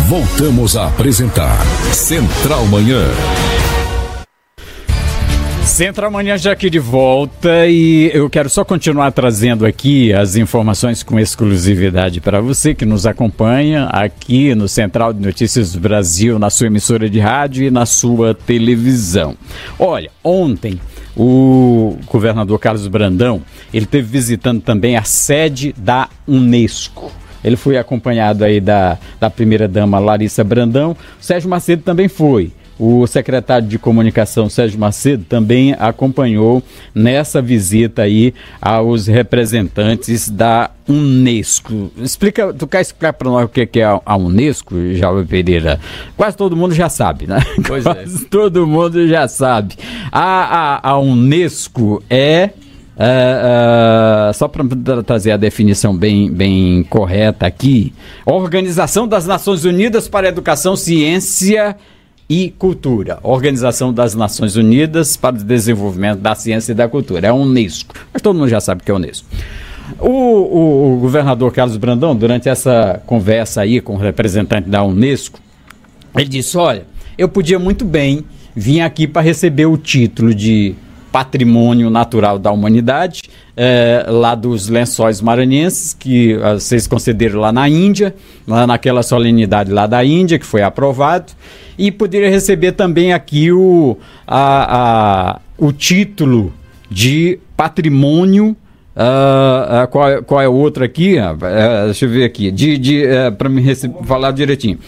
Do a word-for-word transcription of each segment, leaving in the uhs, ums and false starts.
Voltamos a apresentar Central Manhã. Central Manhã já aqui de volta e eu quero só continuar trazendo aqui as informações com exclusividade para você que nos acompanha aqui no Central de Notícias do Brasil, na sua emissora de rádio e na sua televisão. Olha, ontem o governador Carlos Brandão, ele esteve visitando também a sede da Unesco. Ele foi acompanhado aí da, da primeira-dama Larissa Brandão. O Sérgio Macedo também foi. O secretário de Comunicação, Sérgio Macedo, também acompanhou nessa visita aí aos representantes da Unesco. Explica, tu quer explicar para nós o que é a Unesco, Jaume Pereira? Quase todo mundo já sabe, né? Pois Quase é. todo mundo já sabe. A, a, a Unesco é... Uh, uh, só para trazer a definição bem, bem correta aqui, Organização das Nações Unidas para a Educação, Ciência e Cultura. Organização das Nações Unidas para o Desenvolvimento da Ciência e da Cultura. É a Unesco. Mas todo mundo já sabe que é a Unesco. O, o, o governador Carlos Brandão, durante essa conversa aí com o representante da Unesco, ele disse, olha, eu podia muito bem vir aqui para receber o título de Patrimônio Natural da Humanidade, é, lá dos Lençóis Maranhenses, que uh, vocês concederam lá na Índia, lá naquela solenidade lá da Índia, que foi aprovado, e poderia receber também aqui o, a, a, o título de Patrimônio. Uh, uh, qual, qual é o outro aqui? Uh, deixa eu ver aqui, de, de, uh, para me falar direitinho.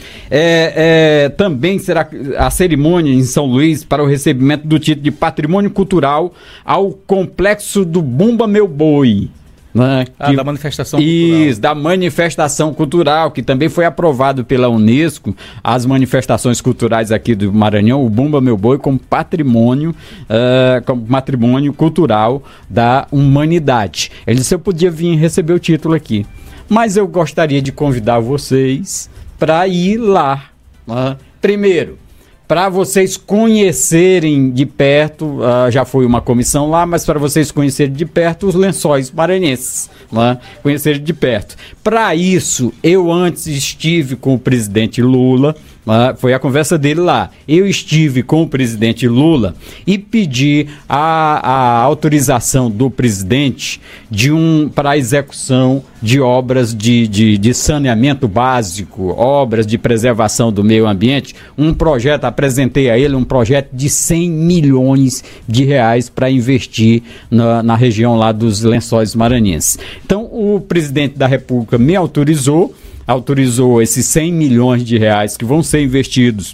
É, é, também será a cerimônia em São Luís para o recebimento do título de Patrimônio Cultural ao Complexo do Bumba Meu Boi. Né? Ah, que, da manifestação isso, cultural. da manifestação cultural, que também foi aprovado pela Unesco, as manifestações culturais aqui do Maranhão, o Bumba Meu Boi, como patrimônio, uh, como patrimônio cultural da humanidade. Ele disse, eu podia vir receber o título aqui, mas eu gostaria de convidar vocês para ir lá. Né? Primeiro, para vocês conhecerem de perto, uh, já foi uma comissão lá, mas para vocês conhecerem de perto os Lençóis Maranhenses, né? Conhecerem de perto. Para isso, eu antes estive com o presidente Lula, uh, foi a conversa dele lá, eu estive com o presidente Lula e pedi a, a autorização do presidente de um, para a execução de obras de, de, de saneamento básico, obras de preservação do meio ambiente, um projeto, apresentei a ele um projeto de cem milhões de reais para investir na, na região lá dos Lençóis Maranhenses. Então, o presidente da República me autorizou, autorizou esses cem milhões de reais que vão ser investidos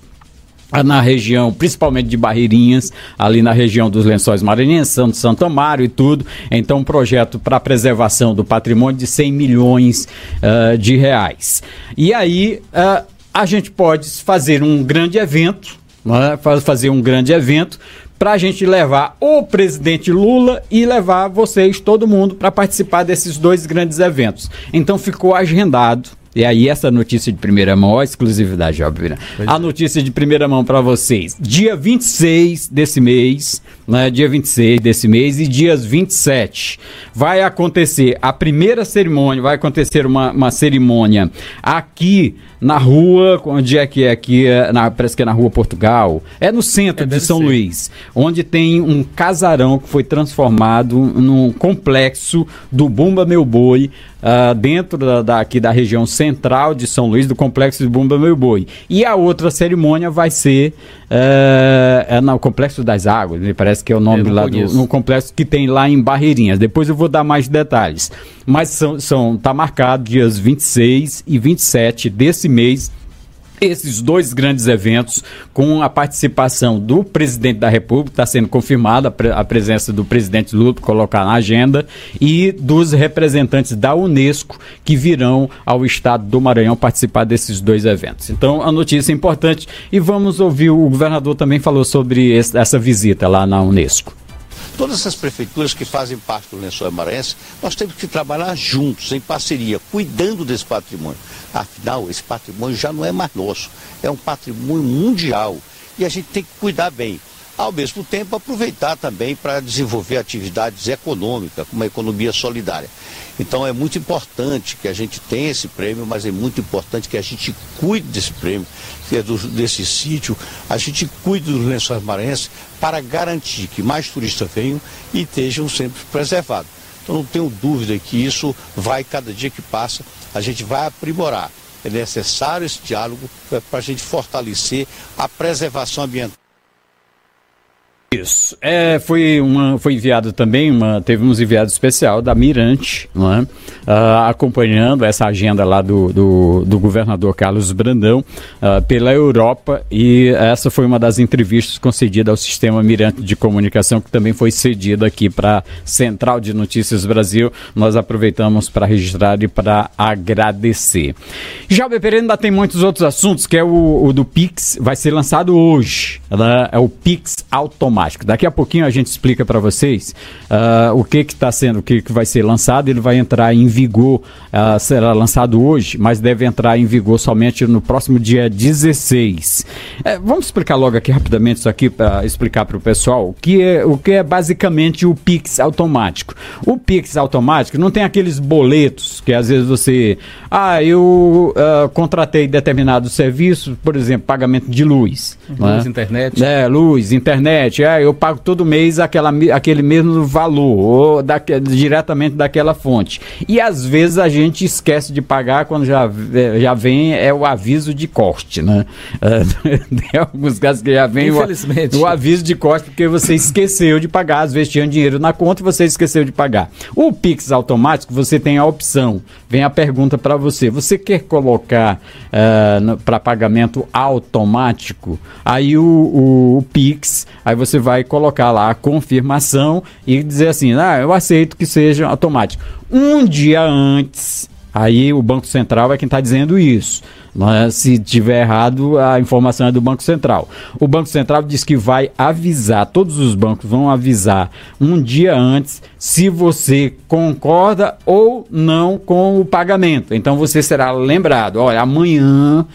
na região, principalmente de Barreirinhas, ali na região dos Lençóis Maranhenses, Santo, Santo Amaro e tudo. Então, um projeto para preservação do patrimônio de cem milhões uh, de reais. E aí, uh, a gente pode fazer um grande evento, né? fazer um grande evento para a gente levar o presidente Lula e levar vocês, todo mundo, para participar desses dois grandes eventos. Então, ficou agendado. E aí essa notícia de primeira mão, ó, a exclusividade, óbvio, a notícia de primeira mão para vocês, dia vinte e seis desse mês, né, dia vinte e seis desse mês e dias vinte e sete, vai acontecer a primeira cerimônia, vai acontecer uma, uma cerimônia aqui na rua, onde é que é aqui, na, parece que é na rua Portugal, é no centro é, de São ser. Luís, onde tem um casarão que foi transformado num complexo do Bumba Meu Boi, Uh, dentro da, da, aqui da região central de São Luís, do complexo de Bumba Meu Boi. E a outra cerimônia vai ser uh, é no Complexo das Águas, me parece que é o nome lá do no complexo que tem lá em Barreirinhas. Depois eu vou dar mais detalhes. Mas são, são, tá marcado dias vinte e seis e vinte e sete desse mês, esses dois grandes eventos, com a participação do presidente da República, está sendo confirmada a, pre- a presença do presidente Lula, colocar na agenda, e dos representantes da Unesco, que virão ao estado do Maranhão participar desses dois eventos. Então, a notícia é importante, e vamos ouvir, o governador também falou sobre esse, essa visita lá na Unesco. Todas essas prefeituras que fazem parte do Lençóis Maranhenses, nós temos que trabalhar juntos, em parceria, cuidando desse patrimônio. Afinal, esse patrimônio já não é mais nosso, é um patrimônio mundial e a gente tem que cuidar bem. ao mesmo tempo aproveitar também para desenvolver atividades econômicas, como a economia solidária. Então é muito importante que a gente tenha esse prêmio, mas é muito importante que a gente cuide desse prêmio, que é do, desse sítio, a gente cuide dos Lençóis Maranhenses para garantir que mais turistas venham e estejam sempre preservados. Então não tenho dúvida que isso vai, cada dia que passa, a gente vai aprimorar. É necessário esse diálogo para a gente fortalecer a preservação ambiental. Isso. É, foi, uma, foi enviado também, uma, teve uns enviados especial da Mirante, não é? uh, acompanhando essa agenda lá do, do, do governador Carlos Brandão uh, pela Europa, e essa foi uma das entrevistas concedidas ao Sistema Mirante de Comunicação, que também foi cedida aqui para Central de Notícias Brasil. Nós aproveitamos para registrar e para agradecer. Já o B P R ainda tem muitos outros assuntos, que é o, o do Pix, vai ser lançado hoje, né? É o Pix automático. Daqui a pouquinho a gente explica para vocês uh, o que que está sendo, o que que vai ser lançado. Ele vai entrar em vigor, uh, será lançado hoje, mas deve entrar em vigor somente no próximo dia dezesseis. Uh, vamos explicar logo aqui rapidamente isso aqui para explicar para o pessoal o que, é, o que é basicamente o Pix automático. O Pix automático não tem aqueles boletos que às vezes você, ah, eu uh, contratei determinado serviço, por exemplo, pagamento de luz. Luz, né? internet. É, luz, internet, é, eu pago todo mês aquela, aquele mesmo valor, ou da, diretamente daquela fonte. E às vezes a gente esquece de pagar quando já, já vem é o aviso de corte, né? É, tem alguns casos que já vem o, o aviso de corte porque você esqueceu de pagar, às vezes tinha dinheiro na conta e você esqueceu de pagar. O Pix automático, você tem a opção, vem a pergunta para você, você quer colocar uh, para pagamento automático? Aí o, o, o Pix, aí você vai colocar lá a confirmação e dizer assim, ah, eu aceito que seja automático. Um dia antes, aí o Banco Central é quem está dizendo isso. Mas se tiver errado, a informação é do Banco Central. O Banco Central diz que vai avisar, todos os bancos vão avisar um dia antes se você concorda ou não com o pagamento. Então você será lembrado, olha, amanhã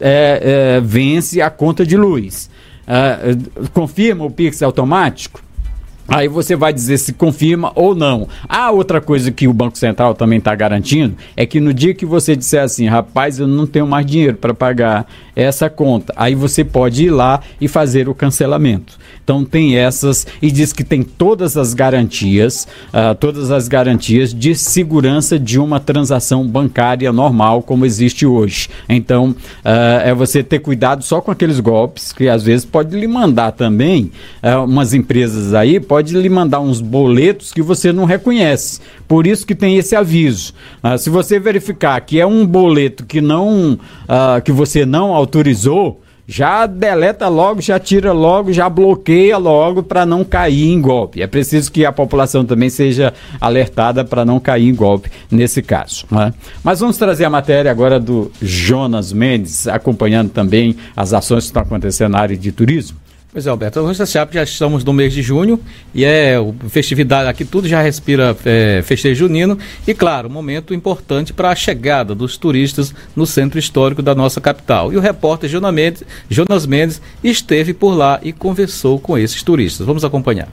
é, é, vence a conta de luz. Uh, confirma o Pix automático? Aí você vai dizer se confirma ou não. A outra coisa que o Banco Central também está garantindo é que no dia que você disser assim, rapaz, eu não tenho mais dinheiro para pagar essa conta, aí você pode ir lá e fazer o cancelamento. Então tem essas, e diz que tem todas as garantias, uh, todas as garantias de segurança de uma transação bancária normal como existe hoje. Então uh, é você ter cuidado só com aqueles golpes que às vezes pode lhe mandar também, uh, umas empresas aí, pode lhe mandar uns boletos que você não reconhece. Por isso que tem esse aviso. Uh, se você verificar que é um boleto que, não, uh, que você não autorizou, já deleta logo, já tira logo, já bloqueia logo para não cair em golpe. É preciso que a população também seja alertada para não cair em golpe nesse caso, né? Mas vamos trazer a matéria agora do Jonas Mendes, acompanhando também as ações que estão acontecendo na área de turismo. Pois é, Alberto, você sabe que já estamos no mês de junho e é o festividade, aqui tudo já respira é, festejo junino e, claro, um momento importante para a chegada dos turistas no centro histórico da nossa capital. E o repórter Jonas Mendes, Jonas Mendes esteve por lá e conversou com esses turistas. Vamos acompanhar.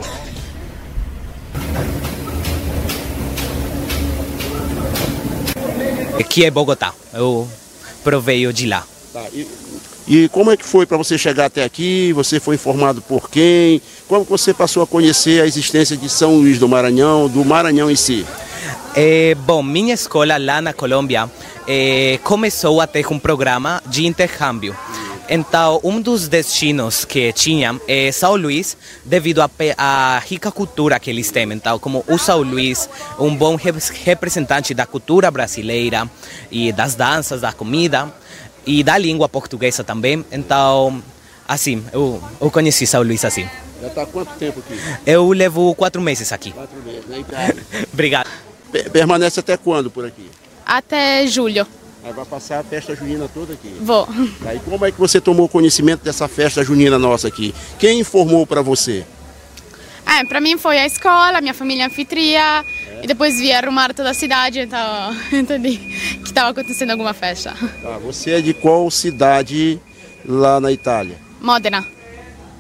Aqui é Bogotá, eu proveio de lá. Tá, e... E como é que foi para você chegar até aqui? Você foi informado por quem? Como você passou a conhecer a existência de São Luís do Maranhão, do Maranhão em si? É, bom, minha escola lá na Colômbia é, começou a ter um programa de intercâmbio. Então, um dos destinos que tinha é São Luís, devido à rica cultura que eles têm. Então, como o São Luís, um bom representante da cultura brasileira e das danças, da comida e da língua portuguesa também. Então, assim, eu, eu conheci São Luís assim. Já está há quanto tempo aqui? Eu levo quatro meses aqui. Quatro meses, né? Então, obrigado. Permanece até quando por aqui? Até julho. Aí vai passar a festa junina toda aqui? Vou. Aí como é que você tomou conhecimento dessa festa junina nossa aqui? Quem informou para você? É, para mim foi a escola, minha família anfitriã, é. E depois vi arrumar toda a cidade, então entendi que estava acontecendo alguma festa. Tá, você é de qual cidade lá na Itália? Modena.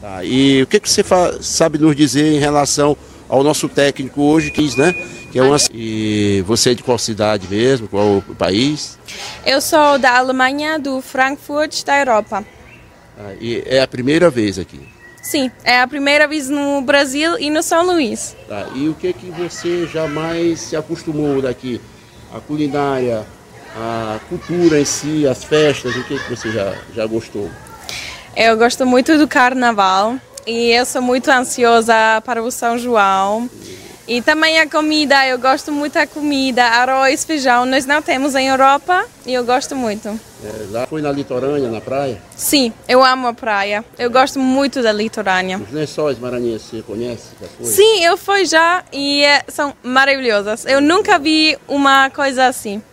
Tá, e o que, que você fa- sabe nos dizer em relação ao nosso técnico hoje, que, né, que é uma... E você é de qual cidade mesmo, qual país? Eu sou da Alemanha, do Frankfurt, da Europa. Ah, e é a primeira vez aqui? Sim, é a primeira vez no Brasil e no São Luís. Tá, e o que, que você jamais se acostumou daqui? A culinária, a cultura em si, as festas, o que, que você já, já gostou? Eu gosto muito do carnaval e eu sou muito ansiosa para o São João. E também a comida, eu gosto muito da comida, arroz, feijão, nós não temos em Europa e eu gosto muito. É, lá foi na litorânea, na praia? Sim, eu amo a praia, eu gosto muito da litorânea. Os lençóis maranhenses, você conhece? Já foi? Sim, eu fui já e é, são maravilhosas, eu nunca vi uma coisa assim.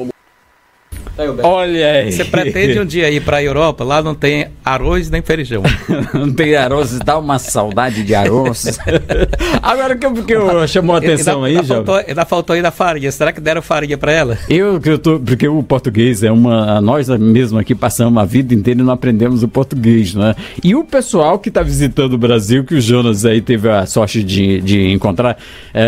Olha aí. Você pretende um dia ir para a Europa? Lá não tem arroz nem feijão. Não tem arroz, dá uma saudade de arroz. Agora, o que, que eu chamou a atenção ainda, aí, Jovem? Faltou, ainda faltou aí da farinha. Será que deram farinha para ela? Eu, que eu tô, porque o português é uma... Nós mesmo aqui passamos a vida inteira e não aprendemos o português, né? E o pessoal que está visitando o Brasil, que o Jonas aí teve a sorte de, de encontrar,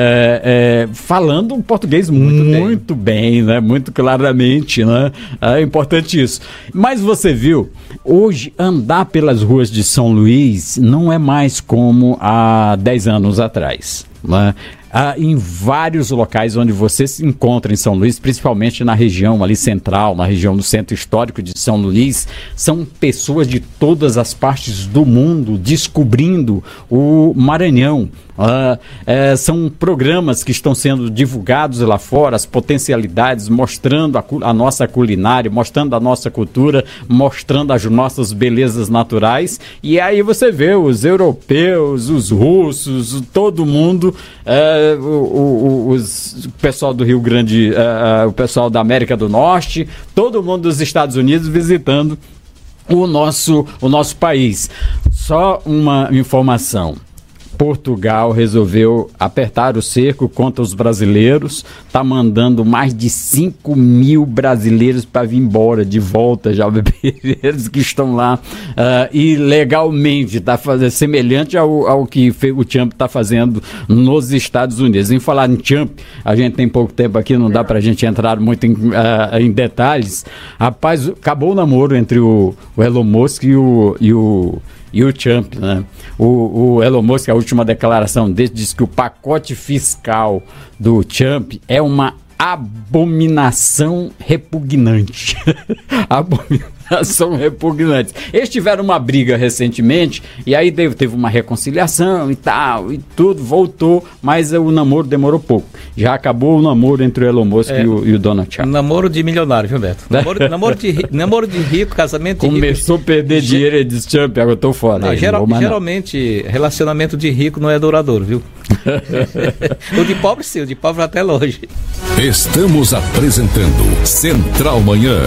é, é, falando o português muito, muito bem. bem, né? Muito claramente, né? É importante isso. Mas você viu, hoje andar pelas ruas de São Luís não é mais como há dez anos atrás, né? Ah, em vários locais onde você se encontra em São Luís, principalmente na região ali central, na região do centro histórico de São Luís, são pessoas de todas as partes do mundo descobrindo o Maranhão. Ah, é, são programas que estão sendo divulgados lá fora, as potencialidades, mostrando a, a nossa culinária, mostrando a nossa cultura, mostrando as nossas belezas naturais. E aí você vê os europeus, os russos, todo mundo... É, O, o, os, o pessoal do Rio Grande, uh, uh, o pessoal da América do Norte, todo mundo dos Estados Unidos visitando o nosso, o nosso país. Só uma informação. Portugal resolveu apertar o cerco contra os brasileiros, está mandando mais de cinco mil brasileiros para vir embora, de volta já, eles que estão lá uh, ilegalmente, tá fazendo, semelhante ao, ao que o Trump está fazendo nos Estados Unidos. Em falar em Trump, a gente tem pouco tempo aqui, não dá para a gente entrar muito em, uh, em detalhes. Rapaz, acabou o namoro entre o, o Elon Musk e o... E o E o Trump, né? O, o Elon Musk, a última declaração dele, diz que o pacote fiscal do Trump é uma abominação repugnante. Abominação repugnante. Eles tiveram uma briga recentemente e aí teve, teve uma reconciliação e tal, e tudo, voltou, mas o namoro demorou pouco. Já acabou o namoro entre o Elon Musk é, e, o, e o Donald Trump. Namoro de milionário, viu, Beto? Namoro, namoro, de, namoro de rico, casamento de rico. Começou a perder Ge- dinheiro e disse, Trump, agora eu tô fora. Não, aí, geral, não geralmente, não. Relacionamento de rico não é duradouro, viu? O de pobre sim, o de pobre até longe. Estamos apresentando Central Manhã.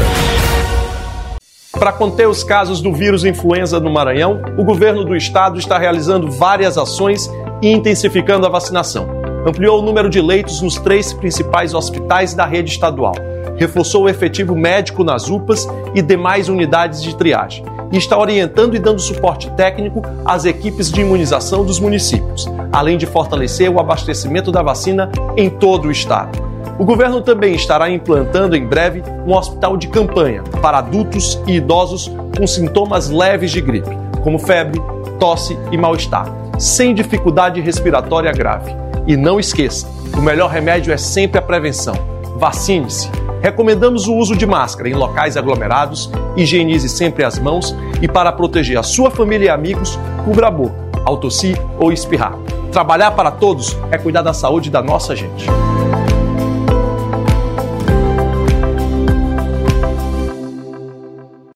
Para conter os casos do vírus influenza no Maranhão, o governo do estado está realizando várias ações e intensificando a vacinação. Ampliou o número de leitos nos três principais hospitais da rede estadual. Reforçou o efetivo médico nas U P As e demais unidades de triagem. E está orientando e dando suporte técnico às equipes de imunização dos municípios, além de fortalecer o abastecimento da vacina em todo o estado. O governo também estará implantando em breve um hospital de campanha para adultos e idosos com sintomas leves de gripe, como febre, tosse e mal-estar, sem dificuldade respiratória grave. E não esqueça, o melhor remédio é sempre a prevenção. Vacine-se. Recomendamos o uso de máscara em locais aglomerados, higienize sempre as mãos e, para proteger a sua família e amigos, cubra a boca ao tossir ou espirrar. Trabalhar para todos é cuidar da saúde da nossa gente.